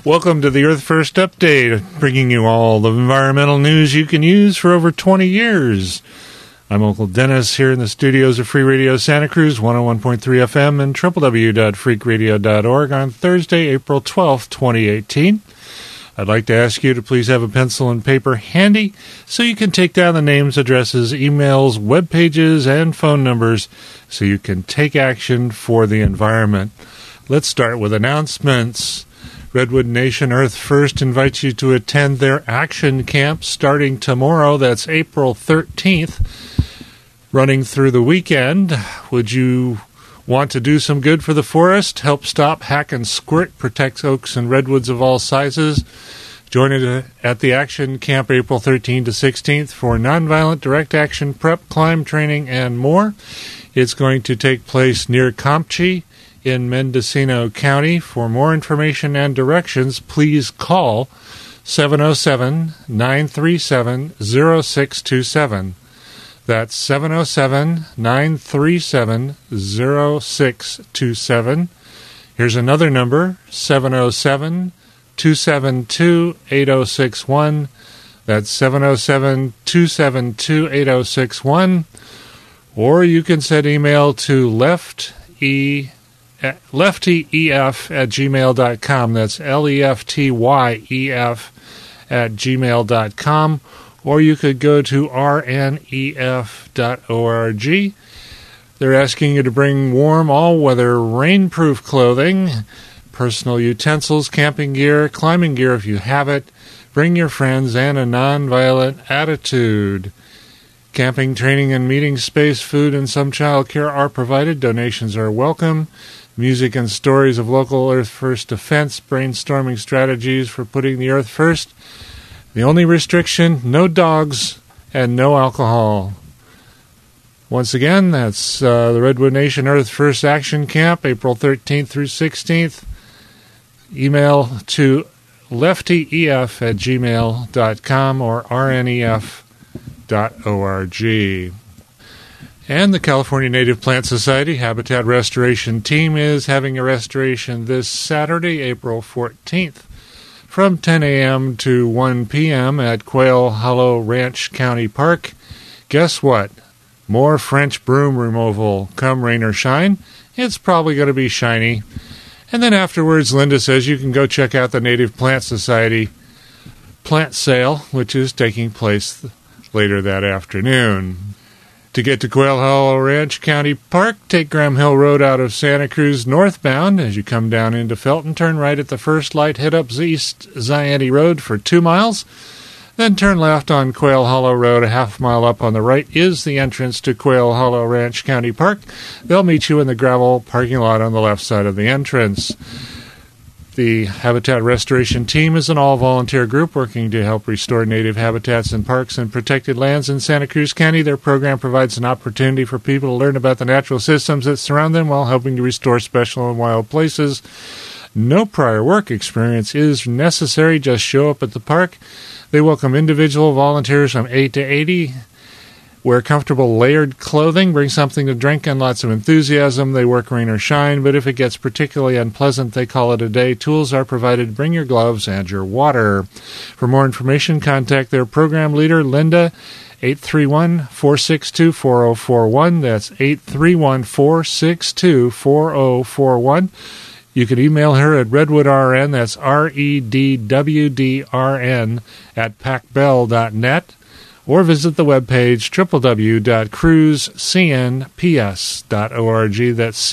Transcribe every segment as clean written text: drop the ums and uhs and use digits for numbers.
Welcome to the Earth First Update, bringing you all the environmental news you can use for over 20 years. I'm Uncle Dennis here in the studios of Free Radio Santa Cruz, 101.3 FM and www.freakradio.org on Thursday, April 12th, 2018. I'd like to ask you to please have a pencil and paper handy so you can take down the names, addresses, emails, web pages, and phone numbers so you can take action for the environment. Let's start with announcements. Redwood Nation Earth First invites you to attend their action camp starting tomorrow. That's April 13th, running through the weekend. Would you want to do some good for the forest? Help stop, hack, and squirt, protect oaks and redwoods of all sizes. Join us at the action camp April 13th to 16th for nonviolent direct action prep, climb training, and more. It's going to take place near Camchi in Mendocino County. For more information and directions, please call 707-937-0627. That's 707-937-0627. Here's another number, 707-272-8061. That's 707-272-8061. Or you can send email to leftyef@gmail.com. That's leftyef@gmail.com. Or you could go to rnef.org. They're asking you to bring warm, all-weather, rainproof clothing, personal utensils, camping gear, climbing gear if you have it. Bring your friends and a nonviolent attitude. Camping, training, and meeting space, food, and some child care are provided. Donations are welcome. Music and stories of local Earth First defense, brainstorming strategies for putting the Earth first. The only restriction, no dogs and no alcohol. Once again, that's the Redwood Nation Earth First Action Camp, April 13th through 16th. Email to leftyef@gmail.com or rnef.org. And the California Native Plant Society Habitat Restoration Team is having a restoration this Saturday, April 14th, from 10 a.m. to 1 p.m. at Quail Hollow Ranch County Park. Guess what? More French broom removal. Come rain or shine, it's probably going to be shiny. And then afterwards, Linda says you can go check out the Native Plant Society plant sale, which is taking place later that afternoon. To get to Quail Hollow Ranch County Park, take Graham Hill Road out of Santa Cruz northbound. As you come down into Felton, turn right at the first light, head up East Zayante Road for 2 miles. Then turn left on Quail Hollow Road. A half mile up on the right is the entrance to Quail Hollow Ranch County Park. They'll meet you in the gravel parking lot on the left side of the entrance. The Habitat Restoration Team is an all-volunteer group working to help restore native habitats in parks and protected lands in Santa Cruz County. Their program provides an opportunity for people to learn about the natural systems that surround them while helping to restore special and wild places. No prior work experience is necessary. Just show up at the park. They welcome individual volunteers from 8 to 80. Wear comfortable layered clothing, bring something to drink, and lots of enthusiasm. They work rain or shine, but if it gets particularly unpleasant, they call it a day. Tools are provided. Bring your gloves and your water. For more information, contact their program leader, Linda, 831-462-4041. That's 831-462-4041. You can email her at redwoodrn, that's redwdrn, @pacbell.net. Or visit the webpage www.cruzcnps.org. That's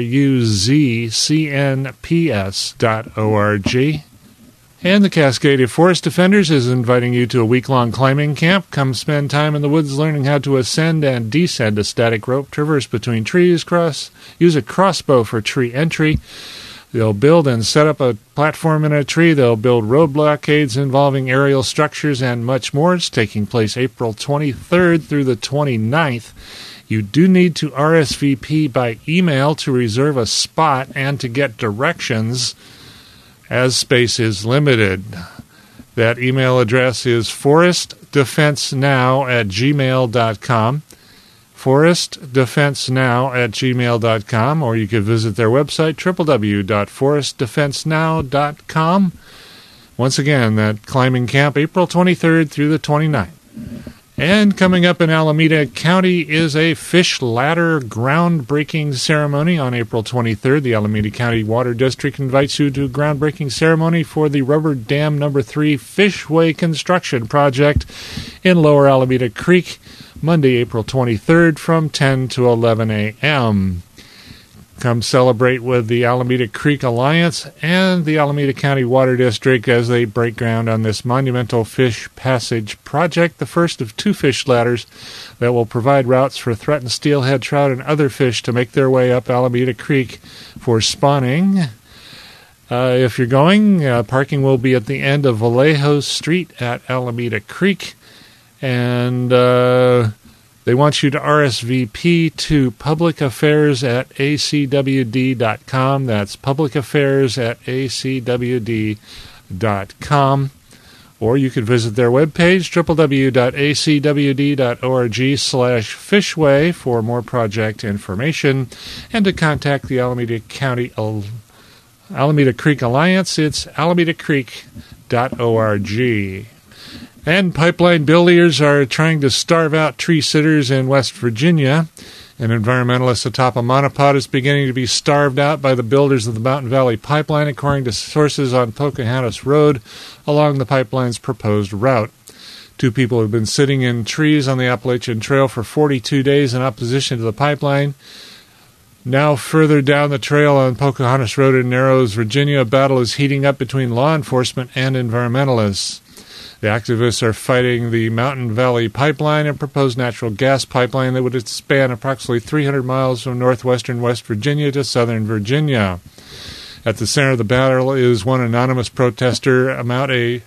cruzcnps.org. And the Cascadia Forest Defenders is inviting you to a week-long climbing camp. Come spend time in the woods learning how to ascend and descend a static rope, traverse between trees, use a crossbow for tree entry. They'll build and set up a platform in a tree. They'll build road blockades involving aerial structures and much more. It's taking place April 23rd through the 29th. You do need to RSVP by email to reserve a spot and to get directions, as space is limited. That email address is forestdefensenow@gmail.com. forestdefensenow@gmail.com, or you could visit their website, www.forestdefensenow.com. Once again, that climbing camp, April 23rd through the 29th. And coming up in Alameda County is a fish ladder groundbreaking ceremony on April 23rd. The Alameda County Water District invites you to a groundbreaking ceremony for the Rubber Dam No. 3 Fishway construction project in Lower Alameda Creek, Monday, April 23rd from 10 to 11 a.m. Come celebrate with the Alameda Creek Alliance and the Alameda County Water District as they break ground on this monumental fish passage project, the first of 2 fish ladders that will provide routes for threatened steelhead trout and other fish to make their way up Alameda Creek for spawning. If you're going, parking will be at the end of Vallejo Street at Alameda Creek, and they want you to RSVP to publicaffairs@acwd.com. That's publicaffairs@acwd.com. Or you could visit their webpage, www.acwd.org/fishway, for more project information. And to contact the Alameda Creek Alliance, it's alamedacreek.org. And pipeline builders are trying to starve out tree sitters in West Virginia. An environmentalist atop a monopod is beginning to be starved out by the builders of the Mountain Valley Pipeline, according to sources on Pocahontas Road along the pipeline's proposed route. 2 people have been sitting in trees on the Appalachian Trail for 42 days in opposition to the pipeline. Now further down the trail on Pocahontas Road in Narrows, Virginia, a battle is heating up between law enforcement and environmentalists. The activists are fighting the Mountain Valley Pipeline, a proposed natural gas pipeline that would span approximately 300 miles from northwestern West Virginia to southern Virginia. At the center of the battle is one anonymous protester about a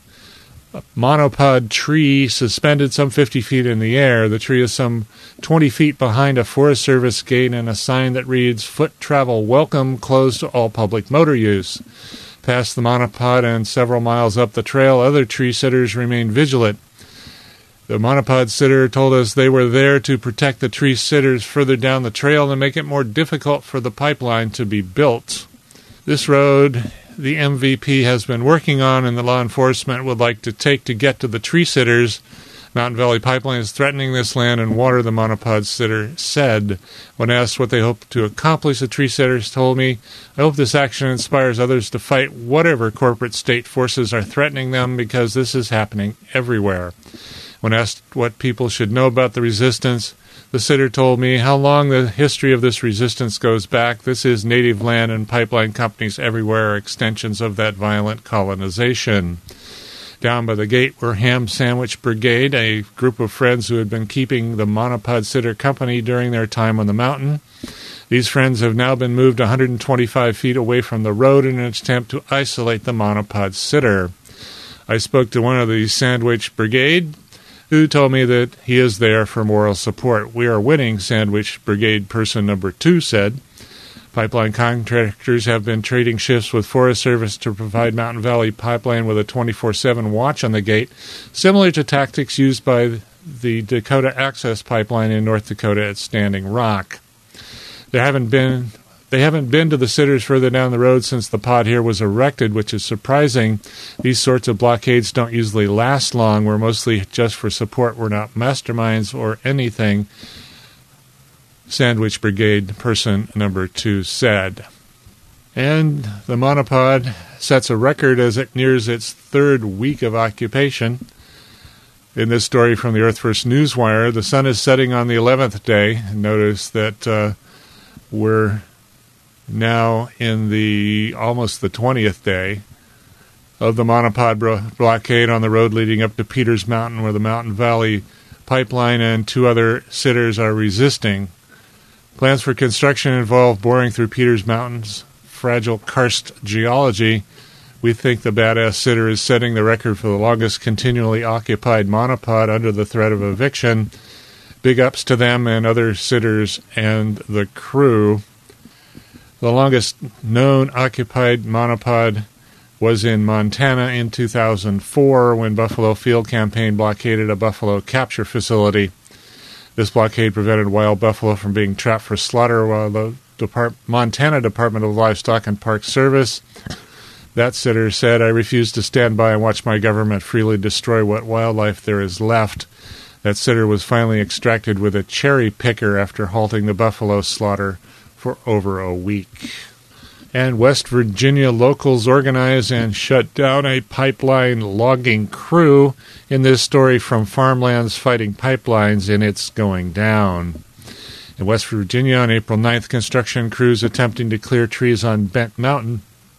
monopod tree suspended some 50 feet in the air. The tree is some 20 feet behind a Forest Service gate and a sign that reads, "Foot travel welcome, closed to all public motor use." Past the monopod and several miles up the trail, other tree sitters remain vigilant. The monopod sitter told us they were there to protect the tree sitters further down the trail and make it more difficult for the pipeline to be built. This road the MVP has been working on and the law enforcement would like to take to get to the tree sitters. Mountain Valley Pipeline is threatening this land and water, the monopod sitter said. When asked what they hope to accomplish, the tree sitters told me, "I hope this action inspires others to fight whatever corporate state forces are threatening them, because this is happening everywhere." When asked what people should know about the resistance, the sitter told me how long the history of this resistance goes back. This is native land, and pipeline companies everywhere are extensions of that violent colonization. Down by the gate were Ham Sandwich Brigade, a group of friends who had been keeping the monopod sitter company during their time on the mountain. These friends have now been moved 125 feet away from the road in an attempt to isolate the monopod sitter. I spoke to one of the Sandwich Brigade, who told me that he is there for moral support. "We are winning," Sandwich Brigade person number 2 said. Pipeline contractors have been trading shifts with Forest Service to provide Mountain Valley Pipeline with a 24/7 watch on the gate, similar to tactics used by the Dakota Access Pipeline in North Dakota at Standing Rock. They haven't been to the sitters further down the road since the pod here was erected, which is surprising. These sorts of blockades don't usually last long. We're mostly just for support. We're not masterminds or anything, Sandwich Brigade person number 2 said. And the monopod sets a record as it nears its 3rd week of occupation. In this story from the Earth First Newswire, the sun is setting on the 11th day. Notice that we're now in almost the 20th day of the monopod blockade on the road leading up to Peters Mountain, where the Mountain Valley Pipeline and 2 other sitters are resisting. Plans for construction involve boring through Peters Mountain's fragile karst geology. We think the badass sitter is setting the record for the longest continually occupied monopod under the threat of eviction. Big ups to them and other sitters and the crew. The longest known occupied monopod was in Montana in 2004 when Buffalo Field Campaign blockaded a buffalo capture facility. This blockade prevented wild buffalo from being trapped for slaughter while the Montana Department of Livestock and Park Service. That sitter said, "I refuse to stand by and watch my government freely destroy what wildlife there is left." That sitter was finally extracted with a cherry picker after halting the buffalo slaughter for over a week. And West Virginia locals organized and shut down a pipeline logging crew. In this story from Farmlands Fighting Pipelines, and it's going down. In West Virginia on April 9th, construction crews attempting to clear trees on Bent Mountain.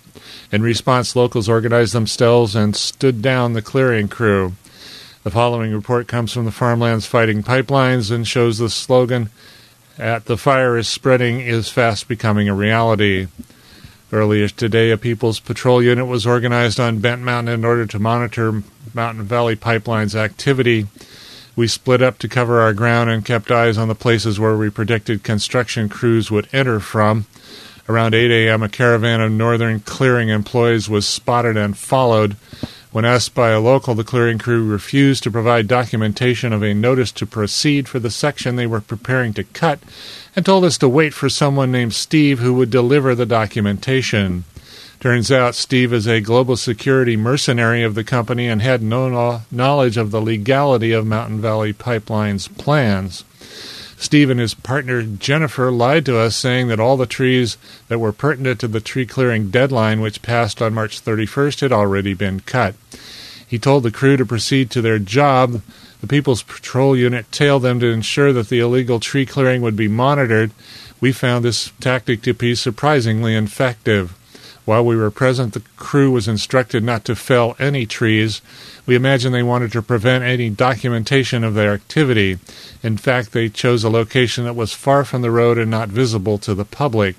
In response, locals organized themselves and stood down the clearing crew. The following report comes from the Farmlands Fighting Pipelines and shows the slogan, "At the fire is spreading is fast becoming a reality." Earlier today, a People's Patrol unit was organized on Bent Mountain in order to monitor Mountain Valley Pipeline's activity. We split up to cover our ground and kept eyes on the places where we predicted construction crews would enter from. Around 8 a.m., a caravan of northern clearing employees was spotted and followed. When asked by a local, the clearing crew refused to provide documentation of a notice to proceed for the section they were preparing to cut and told us to wait for someone named Steve who would deliver the documentation. Turns out Steve is a global security mercenary of the company and had no knowledge of the legality of Mountain Valley Pipeline's plans. Steve and his partner Jennifer lied to us, saying that all the trees that were pertinent to the tree clearing deadline, which passed on March 31st, had already been cut. He told the crew to proceed to their job. The People's Patrol unit tailed them to ensure that the illegal tree clearing would be monitored. We found this tactic to be surprisingly effective. While we were present, the crew was instructed not to fell any trees. We imagine they wanted to prevent any documentation of their activity. In fact, they chose a location that was far from the road and not visible to the public.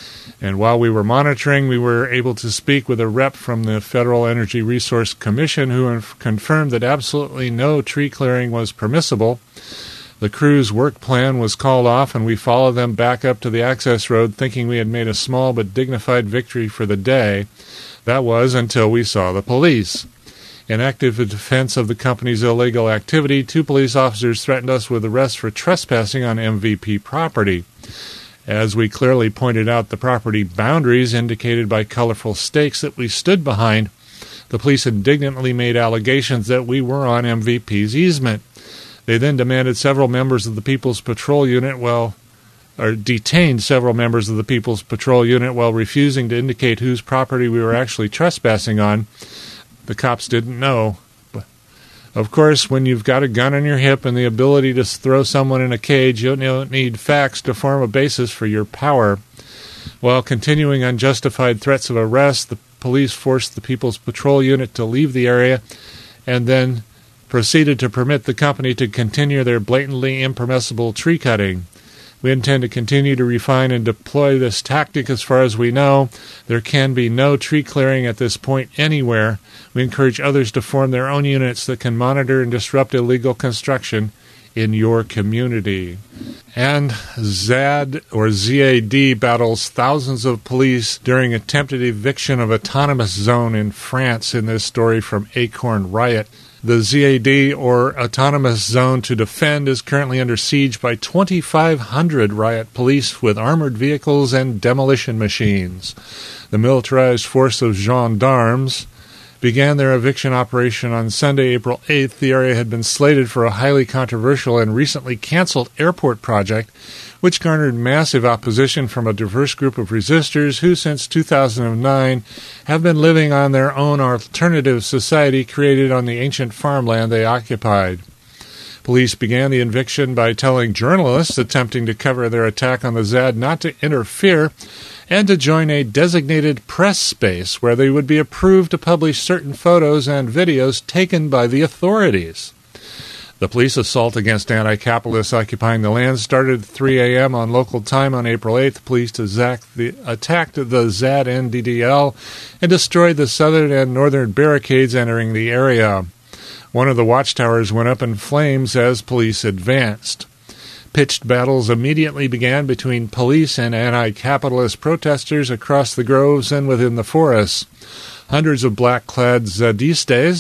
And while we were monitoring, we were able to speak with a rep from the Federal Energy Resource Commission who confirmed that absolutely no tree clearing was permissible. The crew's work plan was called off, and we followed them back up to the access road, thinking we had made a small but dignified victory for the day. That was until we saw the police. In active defense of the company's illegal activity, 2 police officers threatened us with arrest for trespassing on MVP property. As we clearly pointed out the property boundaries indicated by colorful stakes that we stood behind, the police indignantly made allegations that we were on MVP's easement. They then demanded several members of the People's Patrol unit detained several members of the People's Patrol unit while refusing to indicate whose property we were actually trespassing on. The cops didn't know. But of course, when you've got a gun on your hip and the ability to throw someone in a cage, you don't need facts to form a basis for your power. While continuing unjustified threats of arrest, the police forced the People's Patrol unit to leave the area and then proceeded to permit the company to continue their blatantly impermissible tree cutting. We intend to continue to refine and deploy this tactic as far as we know. There can be no tree clearing at this point anywhere. We encourage others to form their own units that can monitor and disrupt illegal construction in your community. And ZAD battles thousands of police during attempted eviction of autonomous zone in France in this story from Acorn Riot. The ZAD, or Autonomous Zone to Defend, is currently under siege by 2,500 riot police with armored vehicles and demolition machines. The militarized force of gendarmes began their eviction operation on Sunday, April 8th. The area had been slated for a highly controversial and recently canceled airport project, which garnered massive opposition from a diverse group of resistors who, since 2009, have been living on their own alternative society created on the ancient farmland they occupied. Police began the eviction by telling journalists attempting to cover their attack on the ZAD not to interfere and to join a designated press space where they would be approved to publish certain photos and videos taken by the authorities. The police assault against anti-capitalists occupying the land started at 3 a.m. on local time on April 8th. Police attacked the ZAD NDDL and destroyed the southern and northern barricades entering the area. One of the watchtowers went up in flames as police advanced. Pitched battles immediately began between police and anti-capitalist protesters across the groves and within the forests. Hundreds of black-clad Zadistes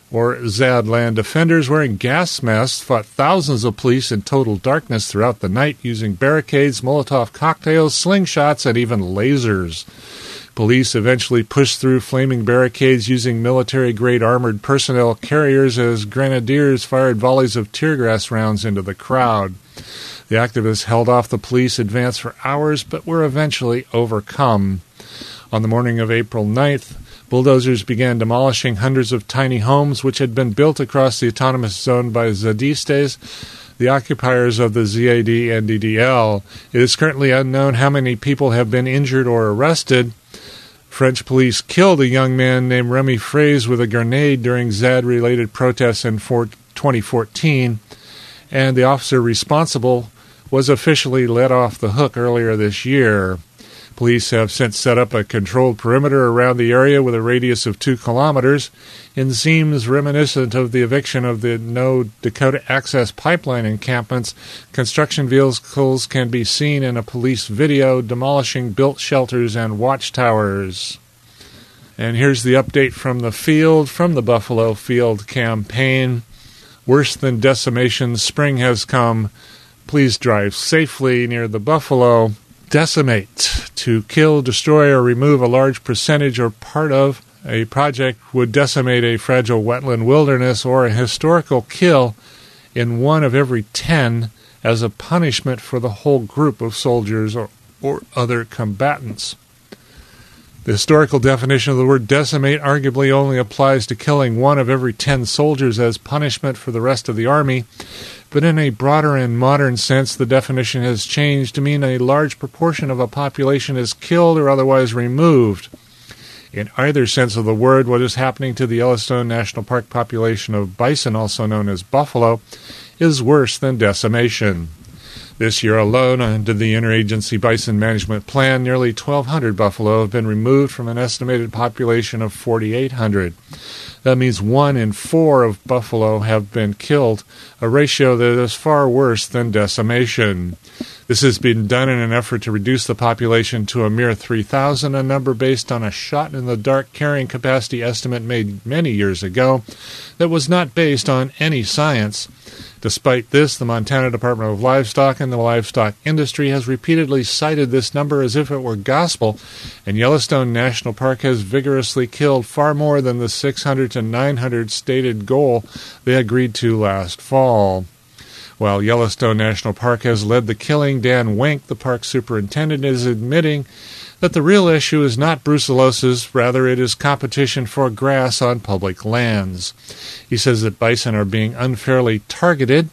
or ZAD land defenders wearing gas masks fought thousands of police in total darkness throughout the night using barricades, Molotov cocktails, slingshots, and even lasers. Police eventually pushed through flaming barricades using military-grade armored personnel carriers as grenadiers fired volleys of tear gas rounds into the crowd. The activists held off the police advance for hours, but were eventually overcome. On the morning of April 9th, bulldozers began demolishing hundreds of tiny homes which had been built across the autonomous zone by Zadistes, the occupiers of the ZAD-NDDL. It is currently unknown how many people have been injured or arrested. French police killed a young man named Remy Fraise with a grenade during ZAD-related protests in 2014, and the officer responsible was officially let off the hook earlier this year. Police have since set up a controlled perimeter around the area with a radius of 2 kilometers. It seems reminiscent of the eviction of the No Dakota Access Pipeline encampments. Construction vehicles can be seen in a police video demolishing built shelters and watchtowers. And here's the update from the field, from the Buffalo Field campaign. Worse than decimation, spring has come. Please drive safely near the Buffalo. Decimate, to kill, destroy, or remove a large percentage or part of a project would decimate a fragile wetland wilderness or a historical kill in 1 of every 10 as a punishment for the whole group of soldiers or other combatants. The historical definition of the word decimate arguably only applies to killing 1 of every 10 soldiers as punishment for the rest of the army, but in a broader and modern sense, the definition has changed to mean a large proportion of a population is killed or otherwise removed. In either sense of the word, what is happening to the Yellowstone National Park population of bison, also known as buffalo, is worse than decimation. This year alone, under the Interagency Bison Management Plan, nearly 1,200 buffalo have been removed from an estimated population of 4,800. That means 1 in 4 of buffalo have been killed, a ratio that is far worse than decimation. This has been done in an effort to reduce the population to a mere 3,000, a number based on a shot-in-the-dark carrying capacity estimate made many years ago that was not based on any science. Despite this, the Montana Department of Livestock and the livestock industry has repeatedly cited this number as if it were gospel, and Yellowstone National Park has vigorously killed far more than the 600 to 900 stated goal they agreed to last fall. While Yellowstone National Park has led the killing, Dan Wenk, the park superintendent, is admitting that the real issue is not brucellosis, rather it is competition for grass on public lands. He says that bison are being unfairly targeted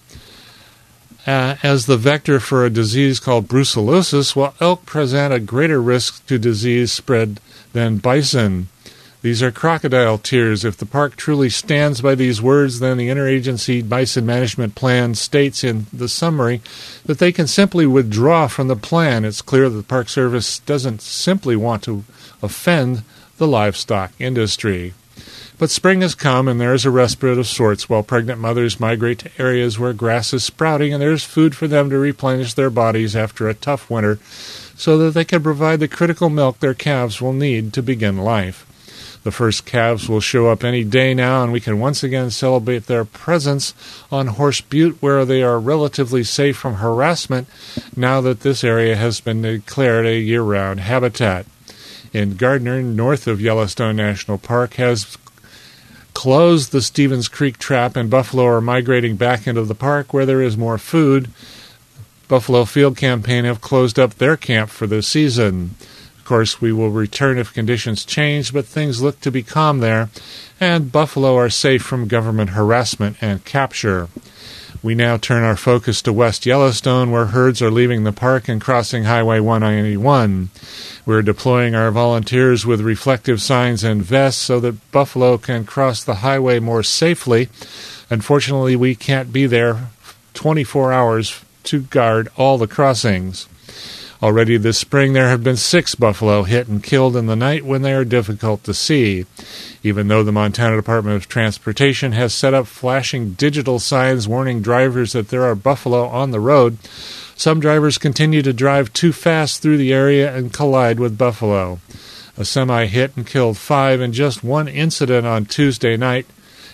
as the vector for a disease called brucellosis, while elk present a greater risk to disease spread than bison. These are crocodile tears. If the park truly stands by these words, then the Interagency Bison Management Plan states in the summary that they can simply withdraw from the plan. It's clear that the Park Service doesn't simply want to offend the livestock industry. But spring has come, and there is a respite of sorts while pregnant mothers migrate to areas where grass is sprouting and there's food for them to replenish their bodies after a tough winter so that they can provide the critical milk their calves will need to begin life. The first calves will show up any day now, and we can once again celebrate their presence on Horse Butte, where they are relatively safe from harassment now that this area has been declared a year-round habitat. In Gardner, north of Yellowstone National Park, has closed the Stevens Creek trap, and buffalo are migrating back into the park where there is more food. Buffalo Field Campaign have closed up their camp for the season. Of course, we will return if conditions change, but things look to be calm there, and buffalo are safe from government harassment and capture. We now turn our focus to West Yellowstone, where herds are leaving the park and crossing Highway 191. We're deploying our volunteers with reflective signs and vests so that buffalo can cross the highway more safely. Unfortunately, we can't be there 24 hours to guard all the crossings. Already this spring there have been 6 buffalo hit and killed in the night when they are difficult to see. Even though the Montana Department of Transportation has set up flashing digital signs warning drivers that there are buffalo on the road, some drivers continue to drive too fast through the area and collide with buffalo. A semi hit and killed 5 in just one incident on Tuesday night,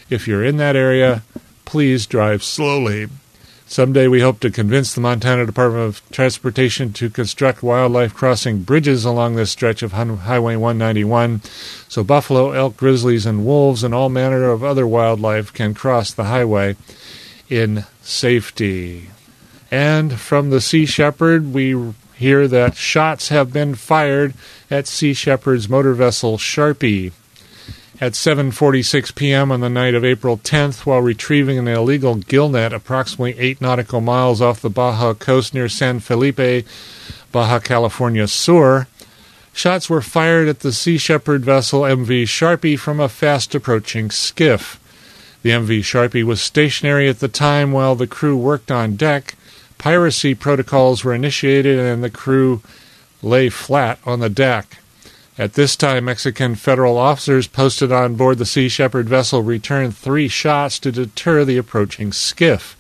If you're in that area, please drive slowly. Someday we hope to convince the Montana Department of Transportation to construct wildlife crossing bridges along this stretch of Highway 191 so buffalo, elk, grizzlies, and wolves and all manner of other wildlife can cross the highway in safety. And from the Sea Shepherd, we hear that shots have been fired at Sea Shepherd's motor vessel Sharpie. At 7:46 p.m. on the night of April 10th, while retrieving an illegal gillnet approximately 8 nautical miles off the Baja coast near San Felipe, Baja California Sur, shots were fired at the Sea Shepherd vessel MV Sharpie from a fast-approaching skiff. The MV Sharpie was stationary at the time while the crew worked on deck. Piracy protocols were initiated and the crew lay flat on the deck. At this time, Mexican federal officers posted on board the Sea Shepherd vessel returned 3 shots to deter the approaching skiff.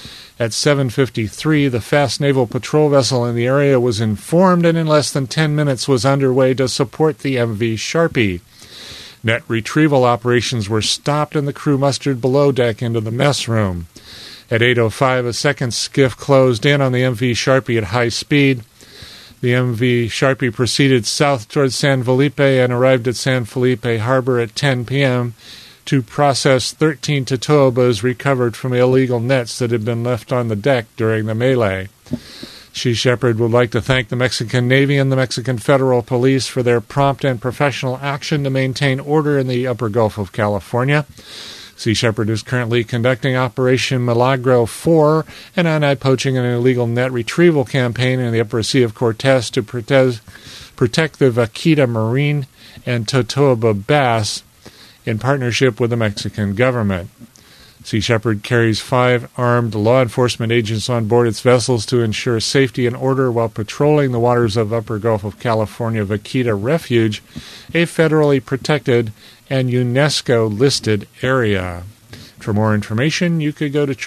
At 7:53, the fast naval patrol vessel in the area was informed and in less than 10 minutes was underway to support the MV Sharpie. Net retrieval operations were stopped and the crew mustered below deck into the mess room. At 8:05, a second skiff closed in on the MV Sharpie at high speed. The MV Sharpie proceeded south towards San Felipe and arrived at San Felipe Harbor at 10 p.m. to process 13 totoabas recovered from illegal nets that had been left on the deck during the melee. Sea Shepherd would like to thank the Mexican Navy and the Mexican Federal Police for their prompt and professional action to maintain order in the upper Gulf of California. Sea Shepherd is currently conducting Operation Milagro 4, an anti-poaching and illegal net retrieval campaign in the upper Sea of Cortez to protect the vaquita marine and totoaba bass in partnership with the Mexican government. Sea Shepherd carries 5 armed law enforcement agents on board its vessels to ensure safety and order while patrolling the waters of Upper Gulf of California Vaquita Refuge, a federally protected and UNESCO-listed area. For more information, you could go to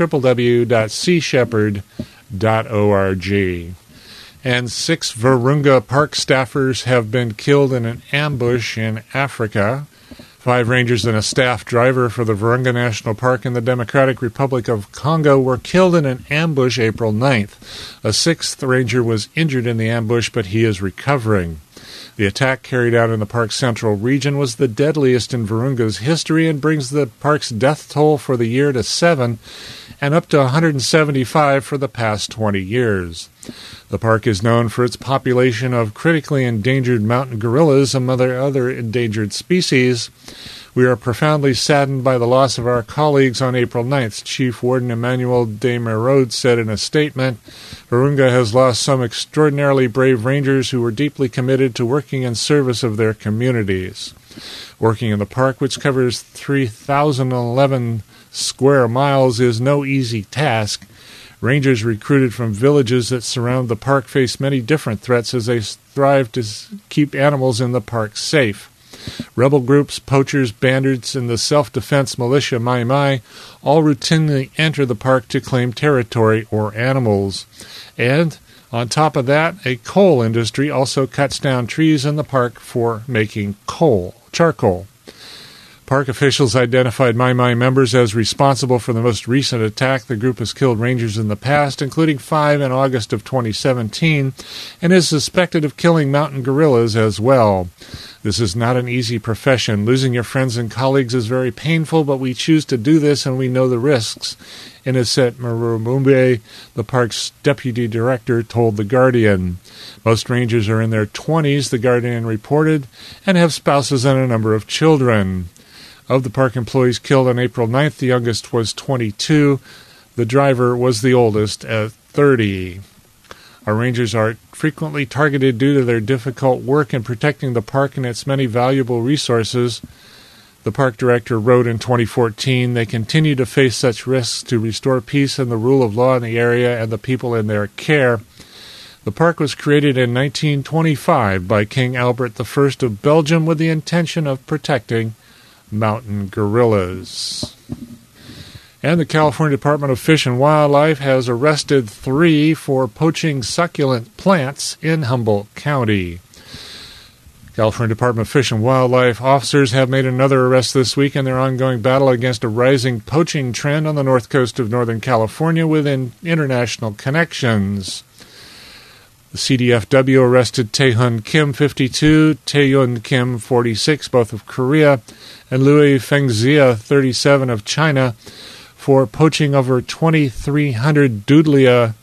www.seashepherd.org. And 6 Virunga park staffers have been killed in an ambush in Africa. 5 rangers and a staff driver for the Virunga National Park in the Democratic Republic of Congo were killed in an ambush April 9th. A 6th ranger was injured in the ambush, but he is recovering. The attack carried out in the park's central region was the deadliest in Virunga's history and brings the park's death toll for the year to 7 and up to 175 for the past 20 years. The park is known for its population of critically endangered mountain gorillas and other endangered species. We are profoundly saddened by the loss of our colleagues on April 9th, Chief Warden Emmanuel de Merode said in a statement. Virunga has lost some extraordinarily brave rangers who were deeply committed to working in service of their communities. Working in the park, which covers 3,011 square miles, is no easy task. Rangers recruited from villages that surround the park face many different threats as they strive to keep animals in the park safe. Rebel groups, poachers, bandits, and the self-defense militia Mai Mai all routinely enter the park to claim territory or animals. And, on top of that, a coal industry also cuts down trees in the park for making charcoal. Park officials identified Mai Mai members as responsible for the most recent attack. The group has killed rangers in the past, including 5 in August of 2017, and is suspected of killing mountain gorillas as well. This is not an easy profession. Losing your friends and colleagues is very painful, but we choose to do this and we know the risks. Ineset Marumumbe, the park's deputy director, told The Guardian. Most rangers are in their 20s, The Guardian reported, and have spouses and a number of children. Of the park employees killed on April 9th, the youngest was 22. The driver was the oldest at 30. Our rangers are frequently targeted due to their difficult work in protecting the park and its many valuable resources. The park director wrote in 2014, they continue to face such risks to restore peace and the rule of law in the area and the people in their care. The park was created in 1925 by King Albert I of Belgium with the intention of protecting mountain gorillas. And the California Department of Fish and Wildlife has arrested 3 for poaching succulent plants in Humboldt County. California Department of Fish and Wildlife officers have made another arrest this week in their ongoing battle against a rising poaching trend on the north coast of Northern California with international connections. The CDFW arrested Tae-Hun Kim, 52, Tae-Yun Kim, 46, both of Korea, and Louis Fengzia, 37, of China, for poaching over 2,300 Dudleya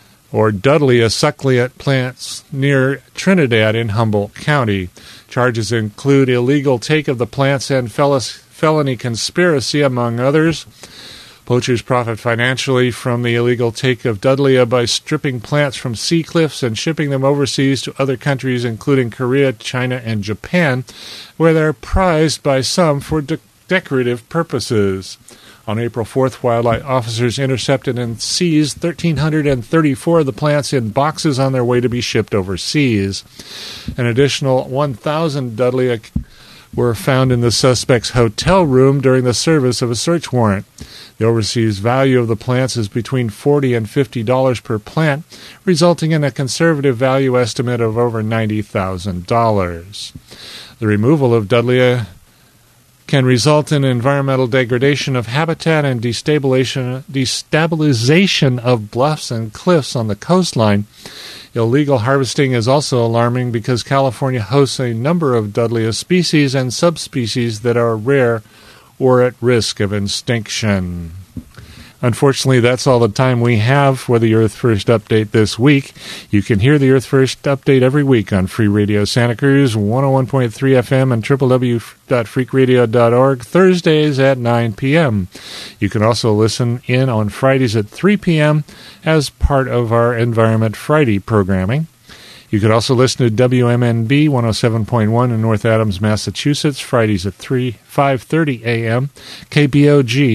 succulent plants near Trinidad in Humboldt County. Charges include illegal take of the plants and felony conspiracy, among others. Poachers profit financially from the illegal take of Dudleya by stripping plants from sea cliffs and shipping them overseas to other countries, including Korea, China, and Japan, where they're prized by some for decorative purposes. On April 4th, wildlife officers intercepted and seized 1,334 of the plants in boxes on their way to be shipped overseas. An additional 1,000 Dudleya were found in the suspect's hotel room during the service of a search warrant. The overseas value of the plants is between $40 and $50 per plant, resulting in a conservative value estimate of over $90,000. The removal of Dudleya can result in environmental degradation of habitat and destabilization of bluffs and cliffs on the coastline. Illegal harvesting is also alarming because California hosts a number of Dudleya species and subspecies that are rare or at risk of extinction. Unfortunately, that's all the time we have for the Earth First Update this week. You can hear the Earth First Update every week on Free Radio Santa Cruz, 101.3 FM and www.freakradio.org, Thursdays at 9 p.m. You can also listen in on Fridays at 3 p.m. as part of our Environment Friday programming. You could also listen to WMNB 107.1 in North Adams, Massachusetts, Fridays at 5:30 a.m., KBOG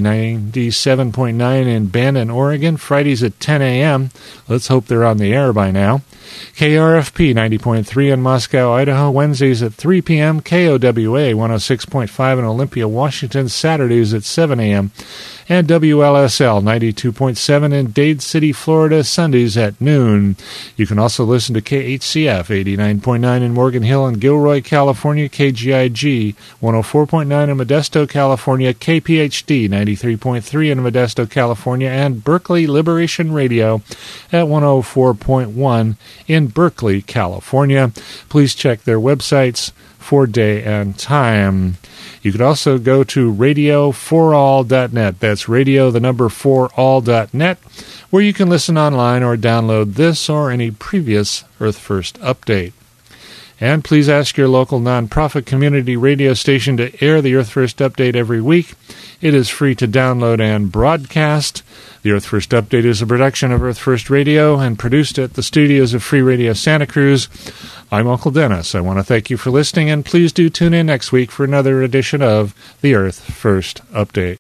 97.9 in Bandon, Oregon, Fridays at 10 a.m. Let's hope they're on the air by now. KRFP 90.3 in Moscow, Idaho, Wednesdays at 3 p.m., KOWA 106.5 in Olympia, Washington, Saturdays at 7 a.m., and WLSL 92.7 in Dade City, Florida, Sundays at noon. You can also listen to KHCF 89.9 in Morgan Hill and Gilroy, California, KGIG 104.9 in Modesto, California, KPHD 93.3 in Modesto, California, and Berkeley Liberation Radio at 104.1 in Berkeley, California. Please check their websites for day and time. You could also go to radio4all.net. That's radio, the number 4all.net, where you can listen online or download this or any previous Earth First update. And please ask your local nonprofit community radio station to air the Earth First Update every week. It is free to download and broadcast. The Earth First Update is a production of Earth First Radio and produced at the studios of Free Radio Santa Cruz. I'm Uncle Dennis. I want to thank you for listening, and please do tune in next week for another edition of the Earth First Update.